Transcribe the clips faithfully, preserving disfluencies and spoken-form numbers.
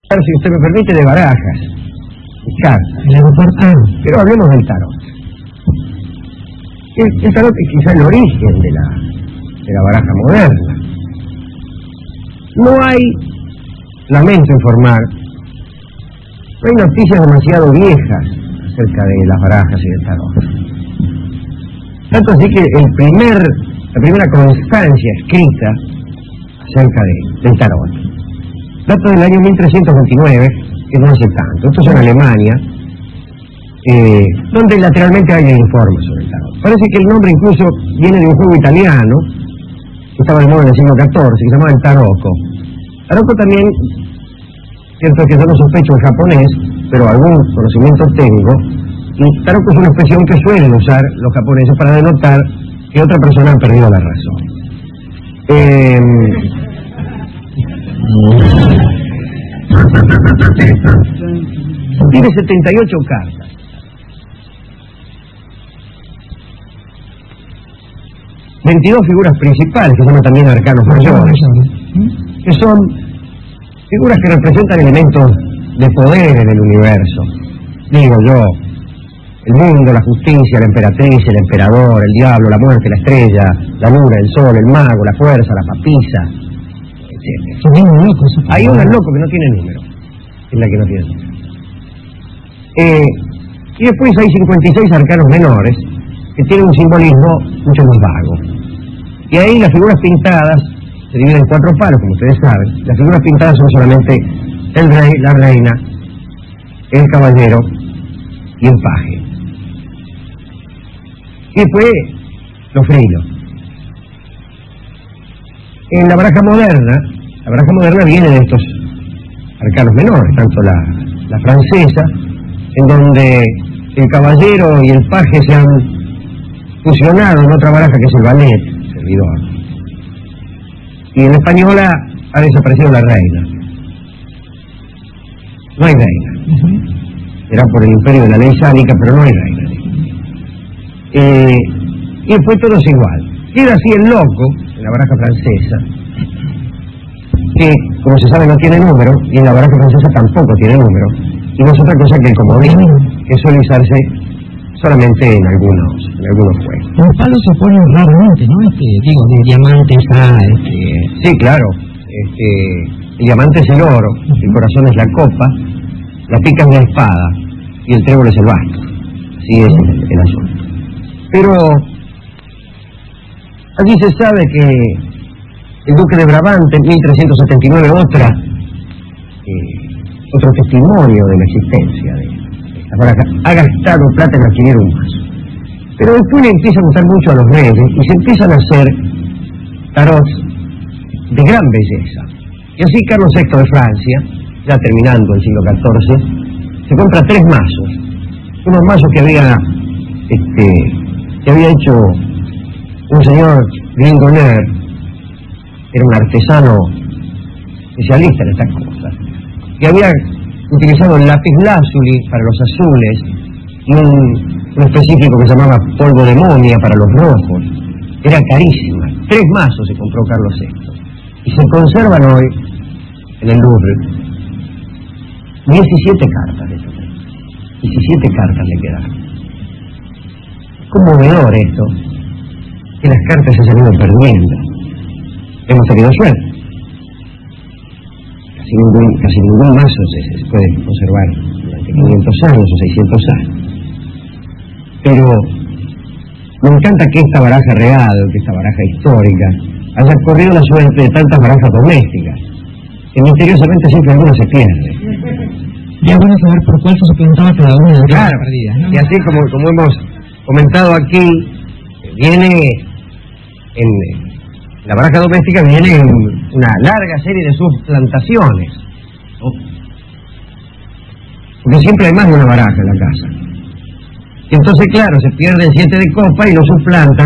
si usted me permite, de barajas, de cartas. Ah. Pero hablemos del tarot. El, el tarot es quizá el origen de la, de la baraja moderna. No hay, lamento informar, no hay noticias demasiado viejas acerca de las barajas y del tarot. Tanto así que el primer, la primera constancia escrita acerca de, del tarot data del año mil trescientos veintinueve, que no hace tanto. Esto es en Alemania, eh, donde lateralmente hay informes sobre el tarot. Parece que el nombre incluso viene de un juego italiano que estaba de moda en el siglo catorce, que se llamaba el tarocco. Tarocco también, cierto que yo no sospecho en japonés, pero algún conocimiento tengo, y tarocco es una expresión que suelen usar los japoneses para denotar que otra persona ha perdido la razón. Eh, tiene setenta y ocho cartas. veintidós figuras principales, que se llaman también arcanos mayores, que son figuras que representan elementos de poder en el universo. Digo yo, el mundo, la justicia, la emperatriz, el emperador, el diablo, la muerte, la estrella, la luna, el sol, el mago, la fuerza, la papisa, etcétera. Hay una loco que no tiene número, es la que no tiene número. Eh, y después hay cincuenta y seis arcanos menores, que tienen un simbolismo mucho más vago. Y ahí las figuras pintadas se dividen en cuatro palos, como ustedes saben. Las figuras pintadas son solamente el rey, la reina, el caballero y el paje. Y después los frilos. En la baraja moderna, la baraja moderna viene de estos arcanos menores, tanto la, la francesa, en donde el caballero y el paje se han fusionado en otra baraja que es el ballet, servidor. Y en la española ha desaparecido la reina. No hay reina. Era por el imperio de la ley sálica, pero no hay reina. Eh, y después todo es igual. Queda así el loco, en la baraja francesa, que, como se sabe, no tiene número, y en la baraja francesa tampoco tiene número, y no es otra cosa que el comodín, que suele usarse solamente en algunos, en algunos juegos. Los palos se ponen raramente, ¿no? Este, digo, de diamantes a... Este... Sí, claro. Este, el diamante es el oro, el corazón es la copa, la pica es la espada, y el trébol es el basto. Así es el, el asunto. Pero allí se sabe que el duque de Brabante, en mil trescientos setenta y nueve, otra, eh, otro testimonio de la existencia de esta baraja, ha gastado plata en adquirir un mazo. Pero después le empieza a gustar mucho a los reyes y se empiezan a hacer tarots de gran belleza. Y así Carlos sexto de Francia, ya terminando el siglo catorce, se compra tres mazos. Unos mazos que había, este, que había hecho un señor Gringoner, era un artesano especialista en estas cosas, y había utilizado el lapislázuli para los azules y un, un específico que se llamaba polvo de momia para los rojos. Era carísima. Tres mazos se compró Carlos sexto y se conservan hoy en el Louvre diecisiete cartas de estos tres. diecisiete cartas le quedaron. Es conmovedor esto, que las cartas se han ido perdiendo. Hemos tenido suerte. Casi ningún, casi ningún mazo se, se puede conservar durante quinientos años o seiscientos años. Pero me encanta que esta baraja real, que esta baraja histórica, haya corrido la suerte de tantas barajas domésticas, que misteriosamente siempre alguna se pierde. Ya bueno saber por cuál se suplantaba cada una de las claro, perdidas, ¿no? Y así como, como hemos comentado aquí, viene en la baraja doméstica viene en una larga serie de suplantaciones, ¿no? Porque siempre hay más de una baraja en la casa. Y entonces, claro, se pierden siete de copa y lo suplantan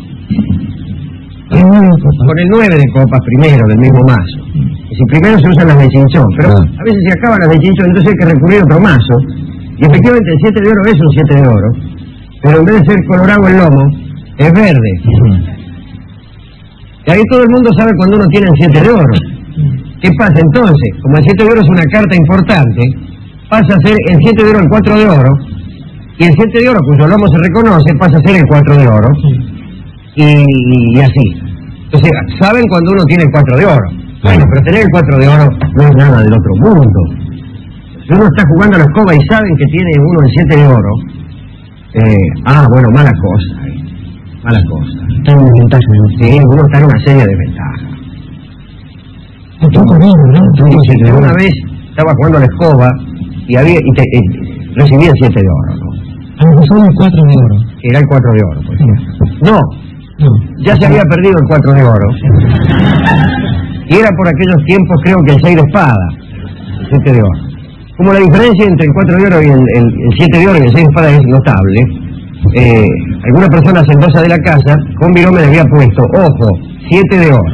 con el nueve de copas primero del mismo mazo. Y si primero se usan las de chinchón, pero a veces se acaban las de chinchón, entonces hay que recurrir a otro mazo. Y efectivamente el siete de oro es un siete de oro, pero en vez de ser colorado el lomo, es verde. Y ahí todo el mundo sabe cuando uno tiene el siete de oro. ¿Qué pasa entonces? Como el siete de oro es una carta importante, pasa a ser el siete de oro el cuatro de oro, y el siete de oro, cuyo lomo se reconoce, pasa a ser el cuatro de oro, y, y así. Entonces, ¿saben cuando uno tiene el cuatro de oro? Bueno, pero tener el cuatro de oro no es nada del otro mundo. Si uno está jugando a la escoba y saben que tiene uno el siete de oro, eh, ah, bueno, mala cosa, mala cosa. Está en desventaja, ¿no? Sí, uno está en una seria desventaja. Está corriendo, ¿no? Entonces, una vez estaba jugando a la escoba y había y te, eh, recibí el siete de oro, ¿no? A lo mejor el cuatro de oro. Era el cuatro de oro, por ejemplo. No, No. ya se había perdido el cuatro de oro. Y era por aquellos tiempos, creo que el seis de espada, el siete de oro. Como la diferencia entre el cuatro de oro y el, el, el siete de oro y el seis de espada es notable, eh, alguna persona sendosa de la casa, con virome le había puesto, ojo, siete de oro.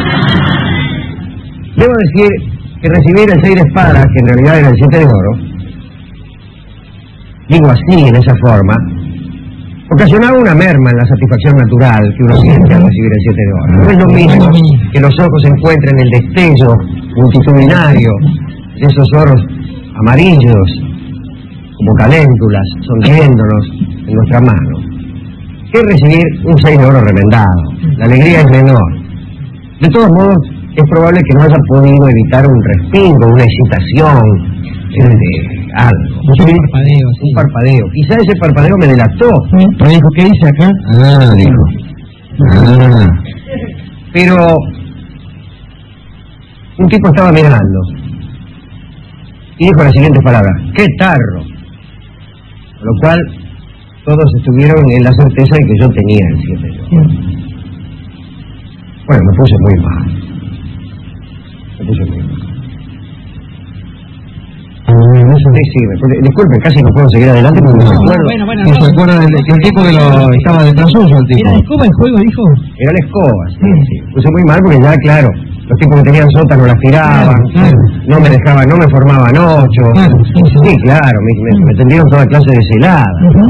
Debo decir que recibir el seis de espada, que en realidad era el siete de oro, digo así, en esa forma, ocasionaba una merma en la satisfacción natural que uno siente al recibir el siete de oro. No es lo mismo que los ojos encuentren el destello multitudinario de esos oros amarillos, como caléndulas, sonriéndonos en nuestra mano, que recibir un seis de oro remendado. La alegría es menor. De todos modos, es probable que no haya podido evitar un respingo, una excitación, eh, algo. Un parpadeo, sí. Un parpadeo. Quizá ese parpadeo me delató. Pero dijo, ¿qué dice acá? Ah, dijo. Ah. Pero un tipo estaba mirando y dijo las siguientes palabras: ¡qué tarro! Con lo cual todos estuvieron en la certeza de que yo tenía el siete de oro. Bueno, me puse muy mal. Me puse muy mal. Sí, sí, me, disculpe, casi no puedo seguir adelante porque no me acuerdo. Bueno, bueno, Y no. se acuerda del que el tipo que lo estaba detrás suyo, el tipo. ¿Era de escoba el juego, dijo? Era la escoba, sí, sí. Me puse muy mal porque ya, claro, los tipos que tenían sótano las tiraban, Claro, claro. no me dejaban, no me formaban ocho. Claro, sí, sí. Sí, claro, me, me, me tendieron toda clase de celada. Ujú.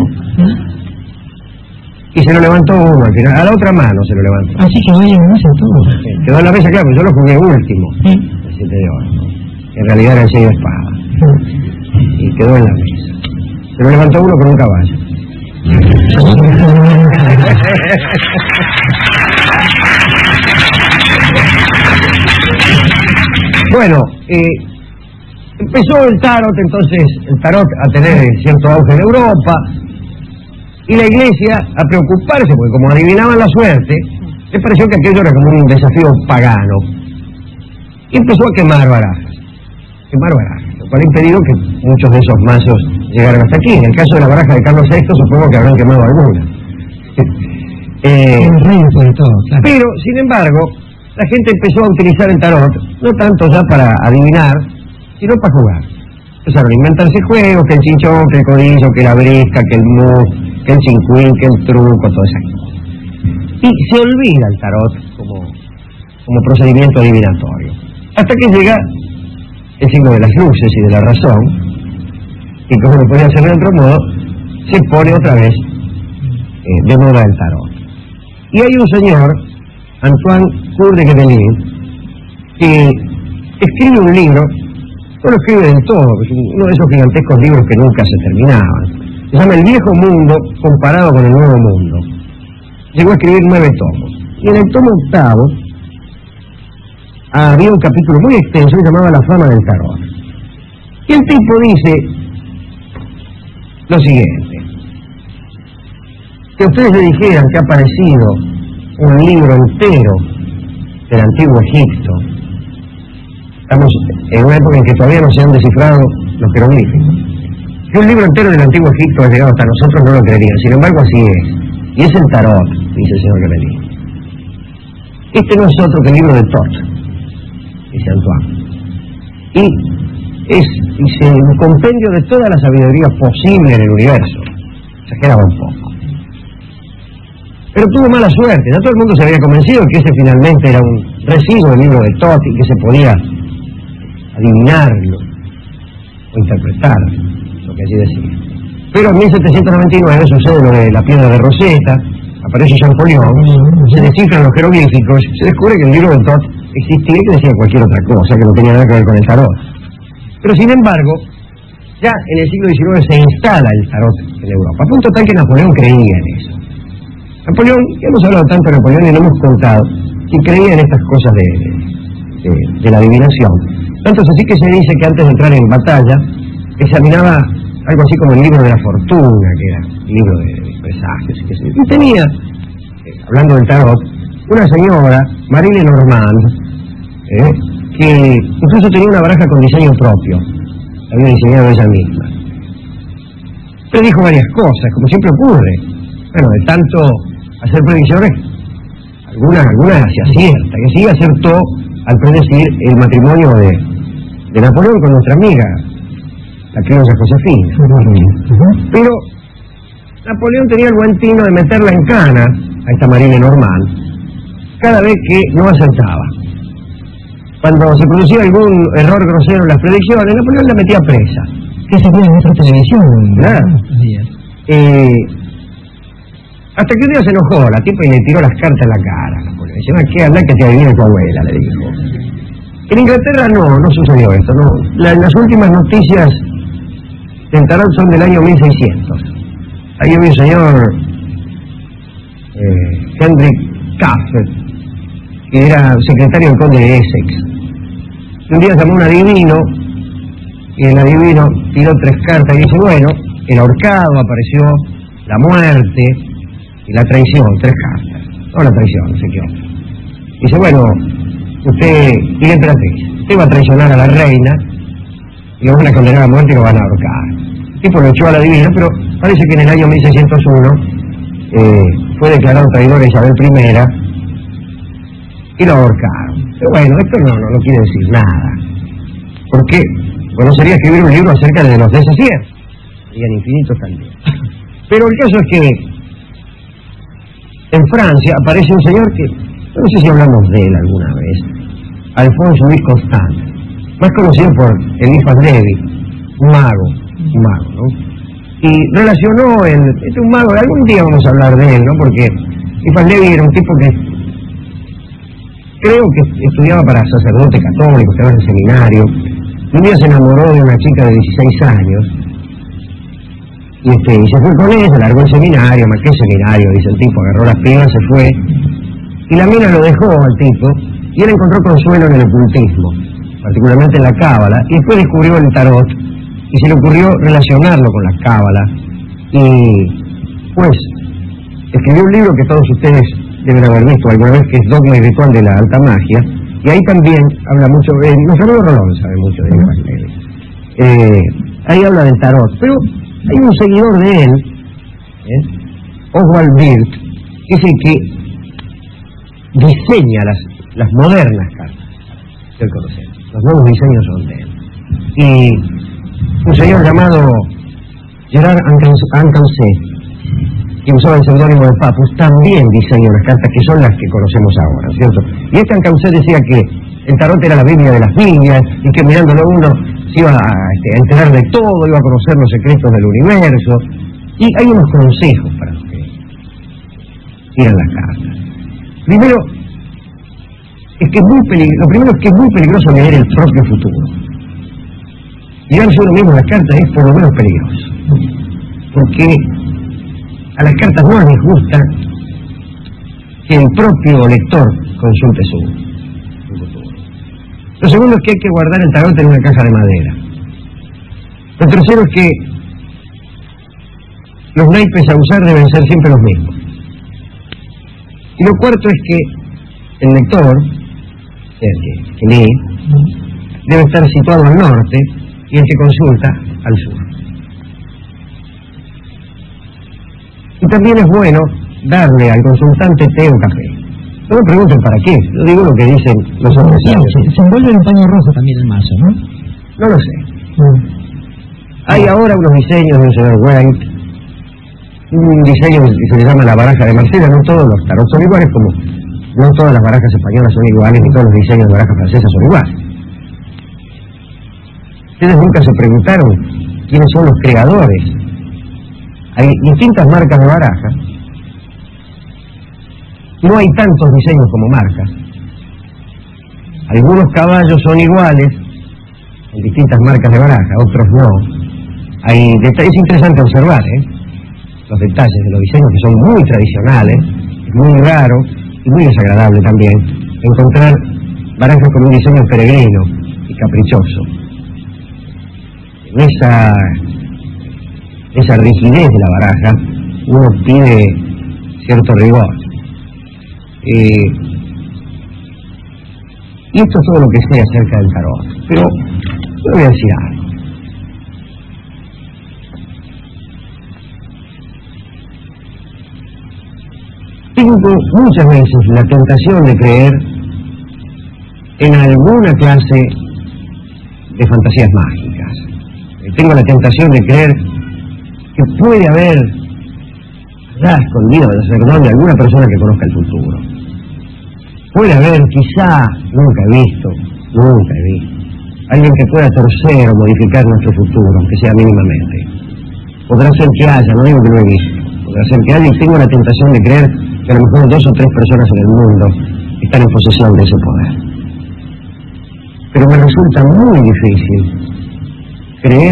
Y se lo levantó uno al final, a la otra mano se lo levantó. Así que vaya en mesa todo. Sí, quedó en la mesa, claro, porque yo lo jugué último, Sí. el siete de oro. En realidad era el seis de espada. Y quedó en la mesa. Se lo levantó uno con un caballo. Bueno, eh, empezó el tarot, entonces, el tarot a tener cierto auge en Europa, y la iglesia a preocuparse, porque como adivinaban la suerte, les pareció que aquello era como un desafío pagano. Y empezó a quemar barajas, quemar barajas, lo cual ha impedido que muchos de esos mazos llegaran hasta aquí. En el caso de la baraja de Carlos sexto, supongo que habrán quemado alguna. eh, El rey después de todo, claro. pero, sin embargo, la gente empezó a utilizar el tarot, no tanto ya para adivinar, sino para jugar. Empezaron a inventarse juegos, que el chinchón, que el codillo, que la brisca, que el mus, que el chincuín, que el truco, todo eso. Y se olvida el tarot como, como procedimiento adivinatorio. Hasta que llega el signo de las luces y de la razón, y como no podía ser de otro modo, se pone otra vez eh, de moda el tarot. Y hay un señor, Antoine Coeur de Guémené, que escribe un libro, no lo escribe del todo, es uno de esos gigantescos libros que nunca se terminaban. Se llama El viejo mundo comparado con el nuevo mundo. Llegó a escribir nueve tomos. Y en el tomo octavo había un capítulo muy extenso llamado La fama del tarot. Y el tipo dice lo siguiente: que ustedes le dijeran que ha aparecido un libro entero del antiguo Egipto. Estamos en una época en que todavía no se han descifrado los jeroglíficos. Si un libro entero del antiguo Egipto ha llegado hasta nosotros, no lo creerían. Sin embargo, así es. Y es el tarot, dice el señor Guémené. Este no es otro que el libro de Tot, dice Antoine. Y es, dice, un compendio de toda la sabiduría posible en el universo. Exageraba un poco. Pero tuvo mala suerte. Ya todo el mundo se había convencido que ese finalmente era un residuo del libro de Tot y que se podía adivinarlo o interpretar lo que allí decía. Pero en mil setecientos noventa y nueve sucede lo de la piedra de Rosetta, aparece Champollion, se descifran los jeroglíficos, se descubre que el libro de Tot existir que decían cualquier otra cosa que no tenía nada que ver con el tarot. Pero sin embargo, ya en el siglo diecinueve se instala el tarot en Europa, a punto tal que Napoleón creía en eso. Napoleón, hemos hablado tanto de Napoleón y lo hemos contado, y creía en estas cosas de, de, de la adivinación. Tanto es así que se dice que antes de entrar en batalla, examinaba algo así como el libro de la fortuna, que era el libro de, de presagios, y, que se, y tenía, eh, hablando del tarot, una señora, Marie Normand, eh, que incluso tenía una baraja con diseño propio, había diseñado ella misma. Pero dijo varias cosas, como siempre ocurre. Bueno, de tanto hacer previsiones, algunas, algunas se acierta, que sí acertó al predecir el matrimonio de, de Napoleón con nuestra amiga, la criolla Josefina. Uh-huh. Pero Napoleón tenía el buen tino de meterla en cana a esta Marie Normand cada vez que no acertaba. Cuando se producía algún error grosero en las predicciones, Napoleón la metía presa. ¿Qué se veía en nuestra televisión? Claro. Eh, hasta que un día se enojó la tipa y le tiró las cartas en la cara. Napoleón dice, no, ¿qué anda que te adivina tu abuela? Le dijo. En Inglaterra no, no sucedió esto. No. La, las últimas noticias del tarot son del año mil seiscientos. Ahí había un señor eh, Henry Caffey, que era secretario del conde de Essex. Un día llamó a un adivino, y el adivino tiró tres cartas y dice, bueno, el ahorcado, apareció la muerte y la traición, tres cartas. No la traición, no sé qué otra. Dice, bueno, usted, y la emperatriz, usted va a traicionar a la reina y lo van a condenar a muerte y lo van a ahorcar. El tipo lo echó al adivino, pero parece que en el año mil seiscientos uno eh, fue declarado traidor a Isabel primera y lo ahorcaron. Pero bueno, esto no, no, no quiere decir nada. Porque, bueno, sería escribir un libro acerca de los desaciertos. Serían infinitos también. Pero el caso es que en Francia aparece un señor que, no sé si hablamos de él alguna vez, Alphonse Louis Constant, más conocido por Eliphas Levi, un mago, un mago, ¿no? Y relacionó, el, este es un mago, algún día vamos a hablar de él, ¿no? Porque Eliphas Levi era un tipo que creo que estudiaba para sacerdote católico, estaba en el seminario. Un día se enamoró de una chica de dieciséis años y, este, y se fue con ella, largó el seminario, más que seminario, dice el tipo, agarró las pibas, se fue y la mina lo dejó al tipo y él encontró consuelo en el ocultismo, particularmente en la cábala, y después descubrió el tarot y se le ocurrió relacionarlo con la cábala y pues escribió un libro que todos ustedes deben haber visto alguna vez, que es Dogma y Ritual de la Alta Magia, y ahí también habla mucho, eh, nuestro amigo Rolón sabe mucho de Eliphas Levi, eh, ahí habla del tarot, pero hay un seguidor de él, ¿eh? Oswald Wirth, que es el que diseña las, las modernas cartas que él conoce, los nuevos diseños son de él, y un señor llamado Gerard Ancancé, que usaba el seudónimo de Papus, también diseña las cartas que son las que conocemos ahora, ¿cierto? Y este Ancancé decía que el tarot era la Biblia de las Biblias y que mirándolo uno se iba a, este, a enterar de todo, iba a conocer los secretos del universo. Y hay unos consejos para los que tiran las cartas. Primero, es que es muy peligroso, lo primero es que es muy peligroso leer el propio futuro. Mirarse uno mismo las cartas es por lo menos peligroso, porque a las cartas no les gusta que el propio lector consulte su futuro. Lo segundo es que hay que guardar el tarot en una caja de madera. Lo tercero es que los naipes a usar deben ser siempre los mismos. Y lo cuarto es que el lector, el que, que lee, debe estar situado al norte y el que consulta al sur. Y también es bueno darle al consultante té o café. No me pregunten para qué, yo digo lo que dicen los hombres. Sí, se, se envuelve en paño rojo también el mazo, ¿no? No lo sé. Mm. Hay ahora unos diseños de un señor White, un diseño que se le llama la baraja de Marsella. No todos los tarot son iguales, como no todas las barajas españolas son iguales, ni todos los diseños de barajas francesas son iguales. ¿Ustedes nunca se preguntaron quiénes son los creadores? Hay distintas marcas de barajas. No hay tantos diseños como marcas. Algunos caballos son iguales en distintas marcas de baraja, otros no. Hay detalles, es interesante observar, ¿eh? Los detalles de los diseños que son muy tradicionales, es muy raro y muy desagradable también encontrar barajas con un diseño peregrino y caprichoso. En esa, esa rigidez de la baraja uno pide cierto rigor. Eh, y esto es todo lo que sé acerca del tarot, pero yo voy a decir algo. Tengo muchas veces la tentación de creer en alguna clase de fantasías mágicas. Tengo la tentación de creer que puede haber allá escondido el sacerdote de alguna persona que conozca el futuro. Puede haber, quizá, nunca he visto, nunca he visto, alguien que pueda torcer o modificar nuestro futuro, aunque sea mínimamente. Podrá ser que haya, no digo que no he visto, podrá ser que haya, y tengo la tentación de creer que a lo mejor dos o tres personas en el mundo están en posesión de ese poder. Pero me resulta muy difícil creer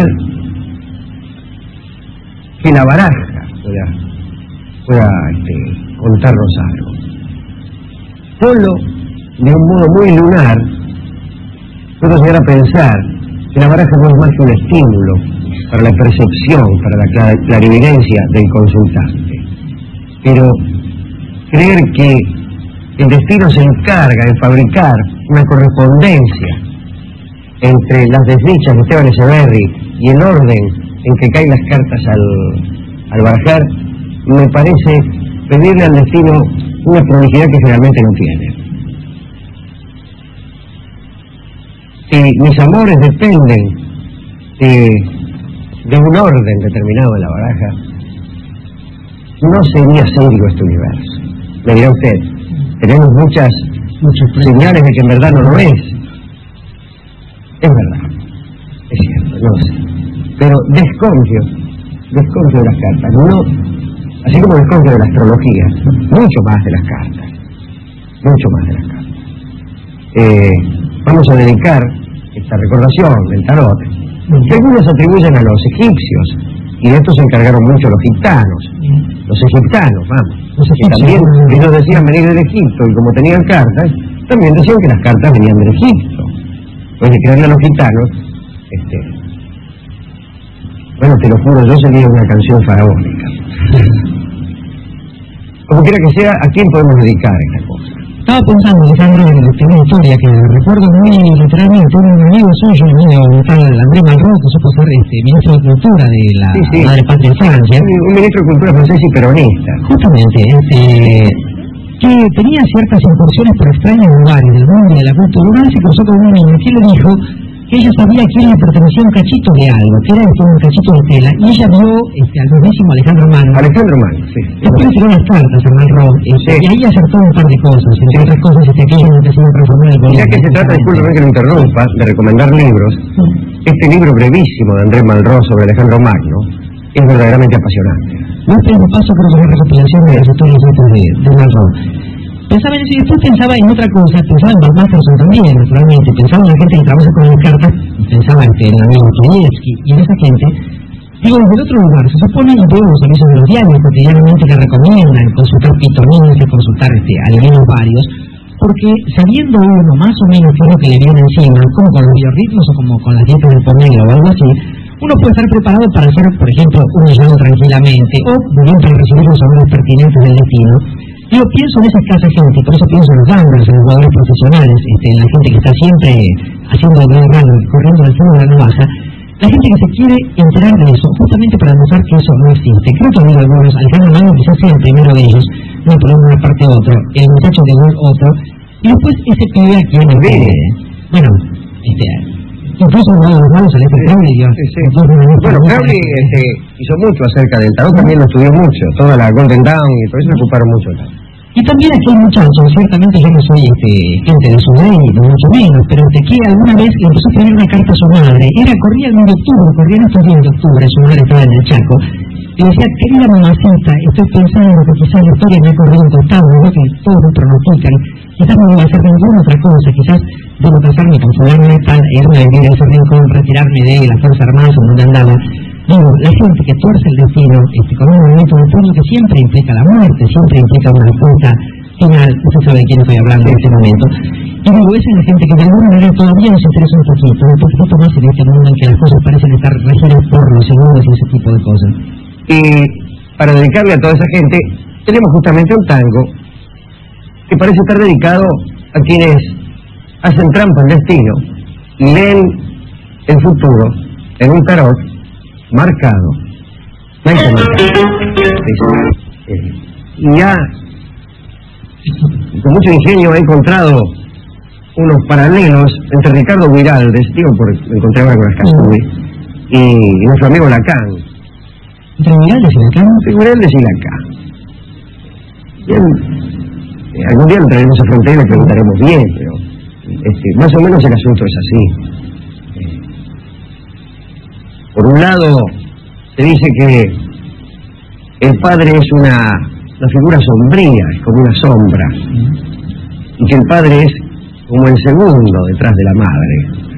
que la baraja pueda, pueda este, contarnos algo. Solo de un modo muy lunar puedo llegar a pensar que la baraja no es más que un estímulo para la percepción, para la clarividencia del consultante. Pero creer que el destino se encarga de fabricar una correspondencia entre las desdichas de Esteban Echeverri y el orden en que caen las cartas al, al barajar, me parece pedirle al destino una prolijidad que generalmente no tiene. Si mis amores dependen de, de un orden determinado en la baraja, no sería serio este universo. Me dirá usted, tenemos muchas, muchas señales de que en verdad no lo es. Es verdad, es cierto, no lo sé. Pero desconfío, desconfío de las cartas. No, así como desconfío de la astrología, mucho más de las cartas. Mucho más de las cartas. Eh, vamos a dedicar esta recordación del tarot, que algunos atribuyen a los egipcios, y de esto se encargaron mucho los gitanos. Los egiptanos, vamos. Los que también ellos decían venir del Egipto, y como tenían cartas, también decían que las cartas venían del Egipto. Pues de creerle a los gitanos, este, bueno, te lo juro, yo sería una canción faraónica. Como quiera que sea, ¿a quién podemos dedicar esta cosa? Estaba pensando, Alejandro, en una historia que recuerdo muy literalmente, un amigo suyo, un tal André Malraux, que supo ser este, ministro de Cultura de la sí, sí. Madre Patria de Francia. Un, un ministro de Cultura francés y peronista. Justamente, este, que tenía ciertas incursiones por extraños lugares del mundo de la cultura. Una vez se cruzó con un niño que le dijo que ella sabía a quién le pertenecía un cachito de algo, que era este, un cachito de tela, y ella vio este, al mismísimo Alejandro Magno. Alejandro Magno, sí. Después le tiró las cartas a Malraux, este, sí. Y ahí acertó un par de cosas, entre sí. otras cosas, este, aquello que se iba a transformar en el gobierno. Ya que se trata, disculpe que lo interrumpa, de recomendar libros, sí. Este libro brevísimo de André Malraux sobre Alejandro Magno es verdaderamente apasionante. Más tengo paso por una recopilación de las historias de, de Malraux. Pensaba en eso y después pensaba en otra cosa, pensaba en Masterson también, naturalmente, pensaba en la gente que trabaja con las cartas, pensaba en el amigo Konievski y en esa gente. Digo, desde el otro lugar, se supone y veo los avisos de los diarios cotidianamente que recomiendan consultar pitonías y consultar este, alimentos varios, porque sabiendo uno más o menos qué es lo que le viene encima, como con los biorritmos o como con las dietas del pomelo o algo así, uno puede estar preparado para hacer, por ejemplo, un ayuno tranquilamente o bien para recibir los sabores pertinentes del destino. Yo pienso en esa escasa gente, por eso pienso en los gamblers, en los jugadores profesionales, este, en la gente que está siempre haciendo el gran rally, corriendo al fondo de la navaja, la gente que se quiere enterar de eso, justamente para demostrar que eso no existe. Creo que ha habido algunos, Alejandro Magno quizás sea el primero de ellos, no por una parte u otro, el muchacho de un otro, y después ese pibe aquí en el medio, bueno, este, incluso uno de los malos al este Crowley, Dios. Sí, sí. Bueno, Crowley este, hizo mucho acerca del tarot, también lo estudió mucho, toda la Golden Dawn y por eso me ocuparon mucho. Y Y también aquí hay muchachos, ciertamente yo no soy este, gente de su ley, ni mucho menos, pero de que alguna vez le empezó a escribir una carta a su madre, era, corría el mes de octubre, corrían estos días de octubre, su madre estaba en el Chaco, y decía, querida mamacita, estoy pensando que quizás la historia me ha corrido un costado, ¿no? Que todos me pronostican, quizás no voy a hacer ninguna otra cosa, quizás debo casarme con fulano de tal, irme a vivir a ese rincón, retirarme de la Fuerza Armada donde andaba. Digo, la gente que tuerce el destino, este, con un movimiento de puño que siempre implica la muerte, siempre implica una puta final, usted sabe de quién estoy hablando en este momento. Y digo, esa es la gente que de alguna manera todavía nos interesa un poquito, un poquito más en este mundo en que las cosas parecen estar regidas por los segundos y ese tipo de cosas. Y para dedicarle a toda esa gente, tenemos justamente un tango que parece estar dedicado a quienes hacen trampa al destino y leen el futuro en un tarot marcado, marcado. Y ya con mucho ingenio he encontrado unos paralelos entre Ricardo Guiraldes, digo, por encontré ahora con las Casubi, y, y nuestro amigo Lacan. ¿Entre Guiraldes y Lacan? Sí, Guiraldes y Lacan. Bien, eh, algún día lo traeremos a Frontera y le preguntaremos bien, pero este, más o menos el asunto es así. Eh, por un lado, se dice que el padre es una, una figura sombría, es como una sombra, y que el padre es como el segundo detrás de la madre.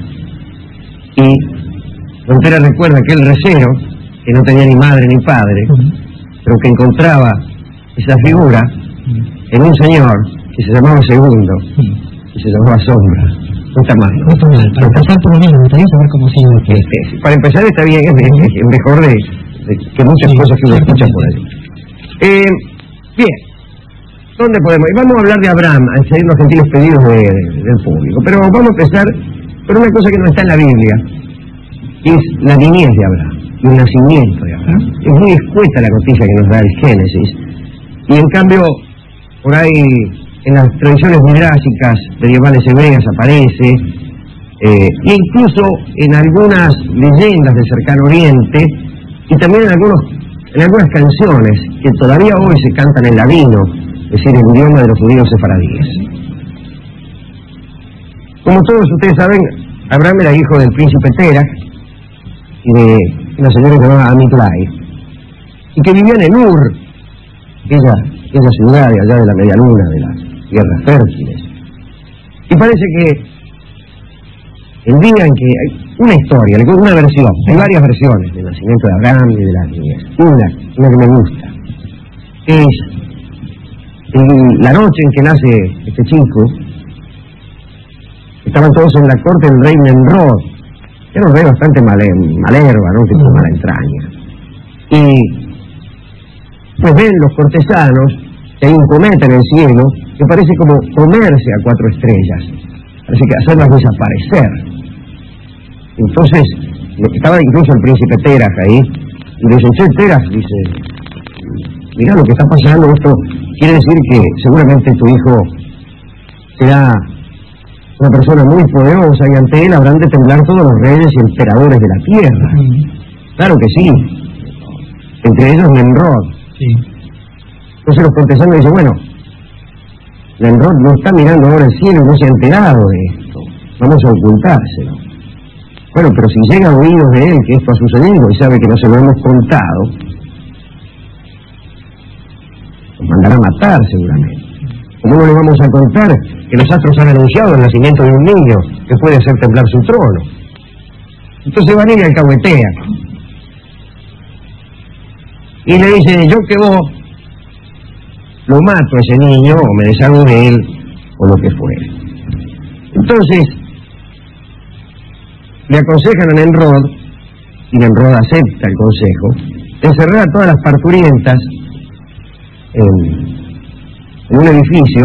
Y Frontera recuerda aquel recero que no tenía ni madre ni padre, pero que encontraba esa figura en un señor que se llamaba Segundo y se llamaba Sombra. No está mal, no está mal. Para empezar por lo menos, me gustaría saber cómo sigue después. Este, para empezar está bien, es, es, es mejor de, de que muchas sí, cosas que uno escucha por ahí. Eh, bien, ¿dónde podemos ir? Vamos a hablar de Abraham, al seguir los gentiles pedidos de, de, del público, pero vamos a empezar por una cosa que no está en la Biblia, que es la niñez de Abraham, y el nacimiento de Abraham. Es muy escueta la noticia que nos da el Génesis, y en cambio, por ahí, en las tradiciones midrásicas medievales hebreas aparece, eh, e incluso en algunas leyendas del cercano oriente, y también en, algunos, en algunas canciones que todavía hoy se cantan en ladino, es decir, el idioma de los judíos sefaradíes. Como todos ustedes saben, Abraham era hijo del príncipe Terach y de una señora que se llamaba Amitlai, y que vivía en Ur, aquella, aquella ciudad de allá de la media luna, de las tierras fértiles. Y parece que el día en que hay una historia, una versión, hay varias versiones del nacimiento de Abraham y de la niñez. Una, una que me gusta, es en la noche en que nace este chico, estaban todos en la corte del rey Nemrod, que era un rey bastante mal, malerva, ¿no? Que tuvo mala entraña. Y pues ven los cortesanos que hay un cometa en el cielo que parece como comerse a cuatro estrellas, parece que hacerlas desaparecer. Entonces estaba incluso el príncipe Terach ahí, y le dice, che, Terach, dice, mirá lo que está pasando, esto quiere decir que seguramente tu hijo será una persona muy poderosa y ante él habrán de temblar todos los reyes y emperadores de la tierra. Claro que sí, entre ellos Nemrod. Sí. Entonces los cortesanos dicen, bueno, Nemrod no está mirando ahora el cielo y no se ha enterado de esto, vamos a ocultárselo. Bueno, pero si llega a oídos de él que esto ha sucedido y sabe que no se lo hemos contado, nos mandará a matar seguramente. ¿Cómo no le vamos a contar que los astros han anunciado el nacimiento de un niño que puede hacer temblar su trono? Entonces van a ir y alcahuetea. Y le dice, yo que vos lo mato a ese niño, o me deshago de él, o lo que fuere. Entonces, le aconsejan a Nemrod, y Nemrod acepta el consejo, de encerrar a todas las parturientas en, en un edificio.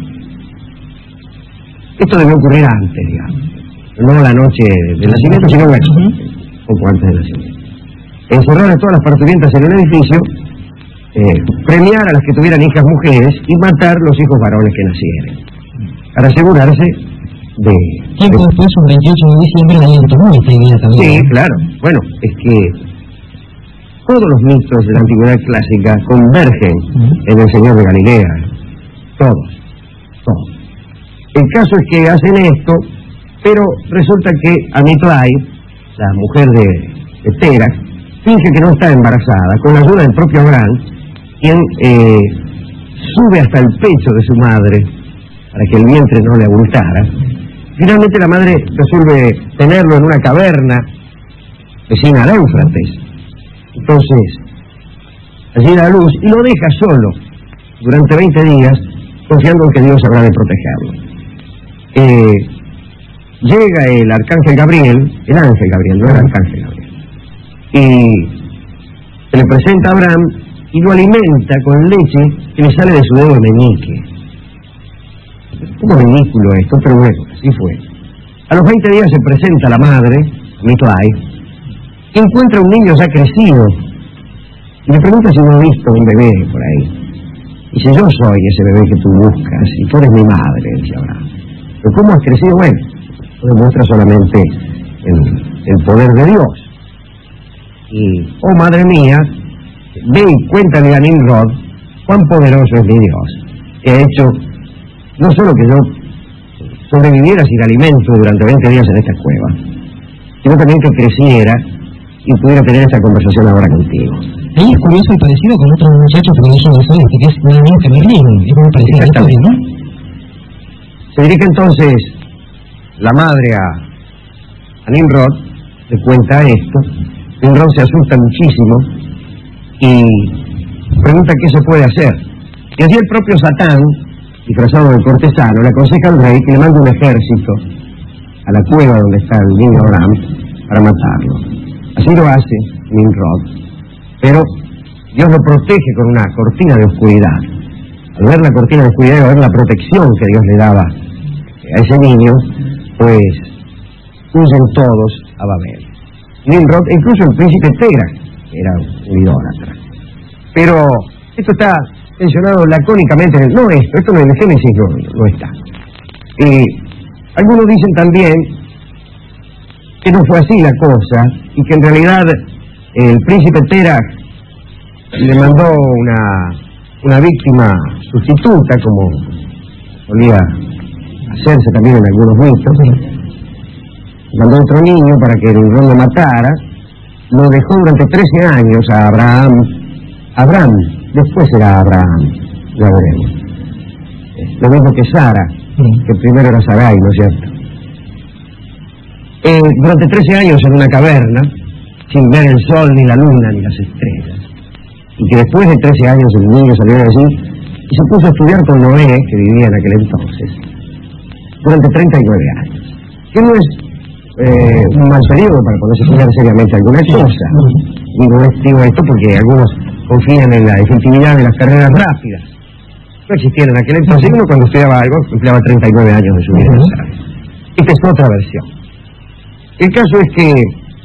Esto debió ocurrir antes, digamos, no la noche del nacimiento, sino un poco antes del nacimiento. Encerrar a todas las parturientas en un edificio, eh, premiar a las que tuvieran hijas mujeres y matar los hijos varones que nacieran, para asegurarse de... Tiempo de... después, un veintiocho de diciembre, la gente tomó esta idea también. Sí, claro. Bueno, es que todos los mitos de la antigüedad clásica convergen uh-huh. en el Señor de Galilea. todos, todos. El caso es que hacen esto, pero resulta que Amitlay, la mujer de, de Terach, finge que no está embarazada, con la ayuda del propio Abraham, quien eh, sube hasta el pecho de su madre para que el vientre no le abultara. Finalmente la madre resuelve tenerlo en una caverna vecina al Éufrates. Entonces, allí da a luz y lo deja solo durante veinte días, confiando en que Dios habrá de protegerlo. Eh, llega el arcángel Gabriel, el ángel Gabriel, no el arcángel Gabriel, y se le presenta a Abraham y lo alimenta con leche que le sale de su dedo meñique. Un poco ridículo esto, pero bueno, así fue. A los veinte días se presenta la madre, Amitlay, y encuentra un niño ya crecido, y le pregunta si no ha visto un bebé por ahí. Y dice, yo soy ese bebé que tú buscas, y tú eres mi madre, dice Abraham. Pero ¿cómo has crecido? Bueno, eso demuestra solamente el, el poder de Dios. Y, oh madre mía, ve y cuéntale a Nimrod cuán poderoso es mi Dios, que ha hecho no solo que yo sobreviviera sin alimento durante veinte días en esta cueva, sino también que creciera y pudiera tener esa conversación ahora contigo. Ahí es curioso el parecido con otro muchacho que me dijo de eso, que es una niña Merlín, es muy parecido a la historia, ¿no? Se dirige entonces la madre a, a Nimrod, le cuenta esto. Nimrod se asusta muchísimo y pregunta qué se puede hacer. Y así el propio Satán, disfrazado de cortesano, le aconseja al rey que le mande un ejército a la cueva donde está el niño Abraham para matarlo. Así lo hace Nimrod, pero Dios lo protege con una cortina de oscuridad. Al ver la cortina de oscuridad y al ver la protección que Dios le daba a ese niño, pues huyen todos a Babel. Nimrod, incluso el príncipe Terach, que era un idólatra. Pero esto está mencionado lacónicamente, en el, no esto, esto en el Génesis no, no está. Eh, algunos dicen también que no fue así la cosa, y que en realidad el príncipe Terach le mandó una, una víctima sustituta, como solía hacerse también en algunos mitos. Mandó otro niño para que Nimrod lo matara, lo dejó durante trece años a Abraham, Abraham, después era Abraham, ya veremos. Lo mismo que Sara, que primero era Sarai, ¿no es cierto? Eh, durante trece años en una caverna, sin ver el sol, ni la luna, ni las estrellas. Y que después de trece años el niño salió de allí y se puso a estudiar con Noé, que vivía en aquel entonces, durante treinta y nueve años. Que no es eh, un mal periodo para poderse estudiar seriamente alguna cosa. Digo, digo esto porque algunos confían en la efectividad de las carreras rápidas. No existían en aquel entonces, uno cuando estudiaba algo empleaba treinta y nueve años de su vida. Uh-huh. Esta es otra versión. El caso es que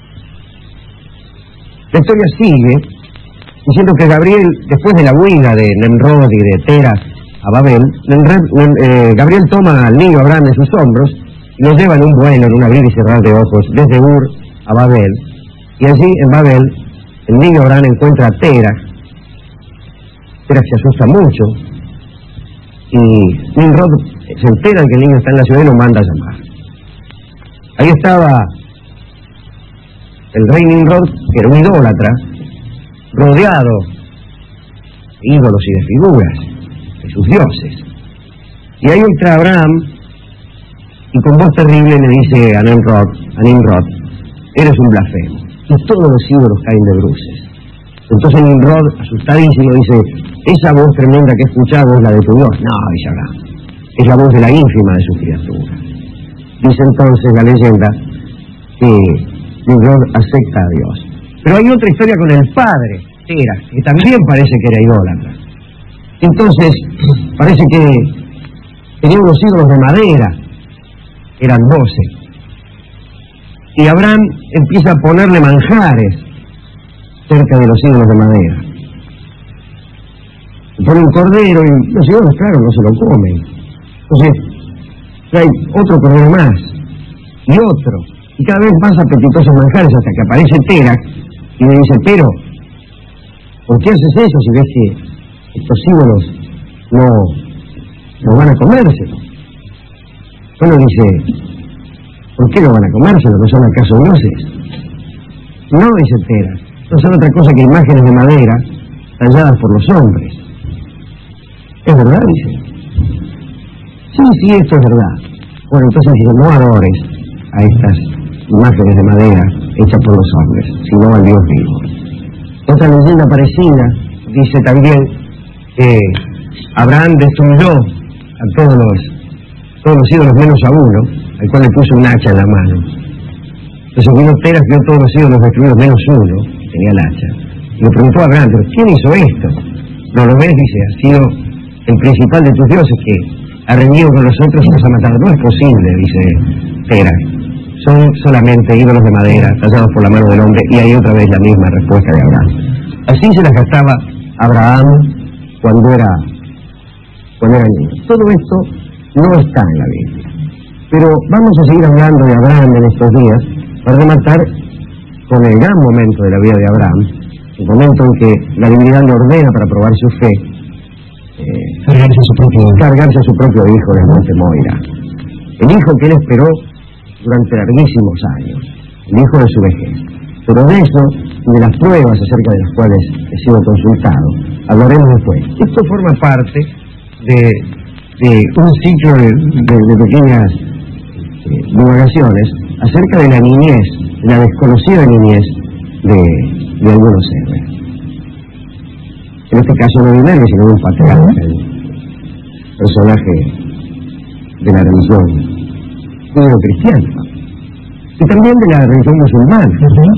la historia sigue diciendo que Gabriel, después de la huida de Nimrod y de Terach a Babel, Nimrod, eh, Gabriel toma al niño Abraham en sus hombros y lo lleva en un vuelo, en un abrir y cerrar de ojos, desde Ur a Babel. Y allí, en Babel, el niño Abraham encuentra a Terach. Terach se asusta mucho y Nimrod se entera de que el niño está en la ciudad y lo manda a llamar. Ahí estaba el rey Nimrod, que era un idólatra, rodeado de ídolos y de figuras de sus dioses. Y ahí entra Abraham y con voz terrible le dice a Nimrod, a Nimrod, eres un blasfemo, y todos los ídolos caen de bruces. Entonces Nimrod, asustadísimo, dice, esa voz tremenda que he escuchado es la de tu Dios. No, dice Abraham, es la voz de la ínfima de sus criaturas. Dice entonces la leyenda que Nimrod acepta a Dios. Pero hay otra historia con el padre, Terach, que también parece que era idólatra. Entonces, parece que tenía unos ídolos de madera, eran doce. Y Abraham empieza a ponerle manjares cerca de los ídolos de madera. Pone un cordero y los ídolos, claro, no se lo comen. Entonces, trae otro cordero más, y otro, y cada vez más apetitosos manjares hasta que aparece Terach y le dice, pero, ¿por qué haces eso si ves que estos ídolos no, no van a comérselo. Uno dice, ¿por qué no van a comérselo? ¿No son acaso dioses? No, dice Tera, no son otra cosa que imágenes de madera talladas por los hombres. ¿Es verdad? Dice. Sí, sí, esto es verdad. Bueno, entonces dice, no adores a estas imágenes de madera hechas por los hombres, sino al Dios vivo. Otra leyenda parecida dice también que Abraham destruyó a todos los, todos los ídolos menos a uno, al cual le puso un hacha en la mano. Entonces vino Tera, vio todos los ídolos destruidos menos uno, tenía el hacha. Y le preguntó a Abraham, ¿pero quién hizo esto? No lo ves, dice, ha sido el principal de tus dioses que ha reñido con los otros y los ha matado. No es posible, dice Tera. Son solamente ídolos de madera tallados por la mano del hombre, y hay otra vez la misma respuesta de Abraham. Así se las gastaba Abraham cuando era, cuando era niño. Todo esto no está en la Biblia. Pero vamos a seguir hablando de Abraham en estos días para rematar con el gran momento de la vida de Abraham, el momento en que la divinidad le ordena para probar su fe, eh, cargarse a su propio cargarse a su propio hijo del monte Moira. El hijo que él esperó durante larguísimos años, el hijo de su vejez. Pero de eso y de las pruebas acerca de las cuales he sido consultado, hablaremos después. Esto forma parte de, de un ciclo de, de, de pequeñas eh, divagaciones acerca de la niñez, de la desconocida niñez de, de algunos héroes. En este caso no de un héroe, sino de un patriarca, el personaje de la religión judeo-cristiana, y también de la religión musulmana.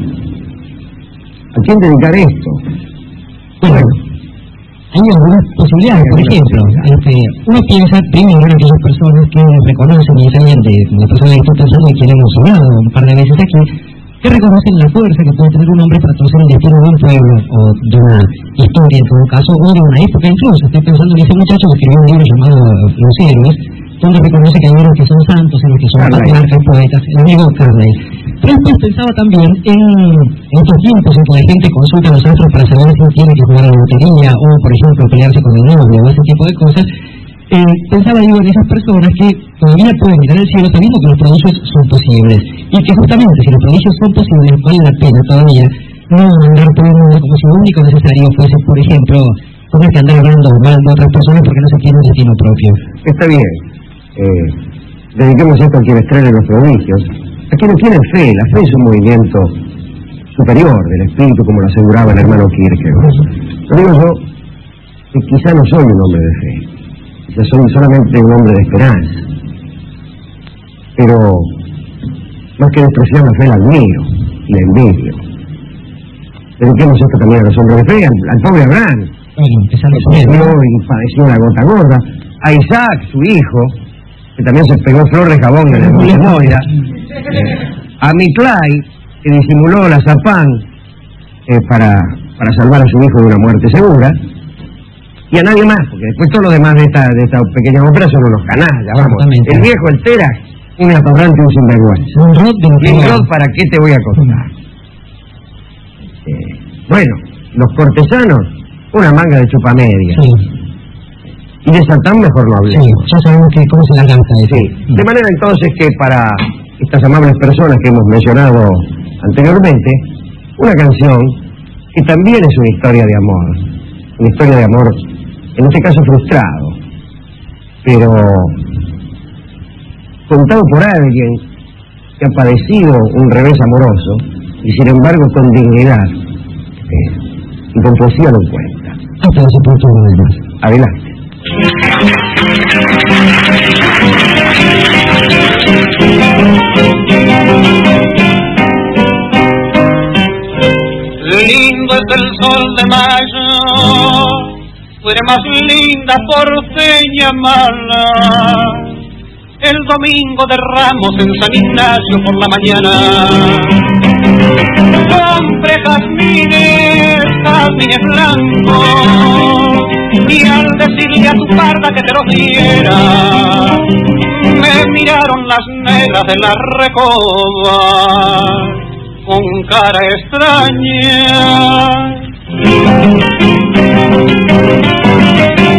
¿A quién dedicar esto? Bueno, hay algunas posibilidades. Por ejemplo, este, uno piensa primero en aquellas personas que reconocen inicialmente, como la persona que estoy pensando y quien hemos hablado un par de veces aquí, que reconocen la fuerza que puede tener un hombre para torcer el destino de un pueblo o de una historia, en todo caso, o de una época incluso. Estoy pensando en ese muchacho que escribió un libro llamado Los Héroes, donde reconoce que hay héroes que son santos, héroes que son patriarcas, poetas, el amigo Carlyle. Pero después pensaba también en, en estos tiempos en que la gente consulta a los astros para saber si tiene que jugar a la lotería o, por ejemplo, pelearse con el novio o ese tipo de cosas. Eh, pensaba yo en esas personas que todavía pueden mirar el cielo sabiendo que los prodigios son posibles, y que justamente si los prodigios son posibles vale la pena todavía no andar por el mundo como si lo único necesario fuese, por ejemplo, tener que andar hablando mal de otras personas porque no se tiene un destino propio. Está bien, eh, dediquemos esto a quienes creen en los prodigios, a quienes tienen fe. La fe es un movimiento superior del espíritu, como lo aseguraba el hermano Kierkegaard. Lo digo yo, que quizá no soy un hombre de fe, quizá soy solamente un hombre de esperanza, pero más que despreciar la fe la admiro y la envidio. Dediquemos esto también a los hombres de fe, al, al pobre Abraham, Bueno, empezando que por él. sufrió y padeció una gota gorda, a Isaac, su hijo, que también se pegó flor de jabón en el monte Moira, a Miklai, que disimuló la zapán eh, para, para salvar a su hijo de una muerte segura, y a nadie más, porque después todo lo demás de esta, de esta pequeña ópera son unos canallas, vamos. Exactamente. El viejo, el Tera, un atorrante y un sinvergüenza. Un rod de Y un yo, ¿para qué te voy a contar? Eh, bueno, los cortesanos, una manga de chupamedia. Sí, Y de Satán mejor no sí, hablemos. ya sabemos que cómo se la gasta eso. Sí. De manera entonces que para estas amables personas que hemos mencionado anteriormente, una canción que también es una historia de amor, una historia de amor, en este caso frustrado, pero contado por alguien que ha padecido un revés amoroso y sin embargo con dignidad eh, y con poesía lo cuenta. Hasta la sepultura además. Adelante. Lindo es el sol de mayo, fuera más linda porteña mala. El domingo de Ramos en San Ignacio por la mañana. Compré jazmines, jazmines blancos, y al decirle a tu parda que te los diera, me miraron las negras de la recoba con cara extraña.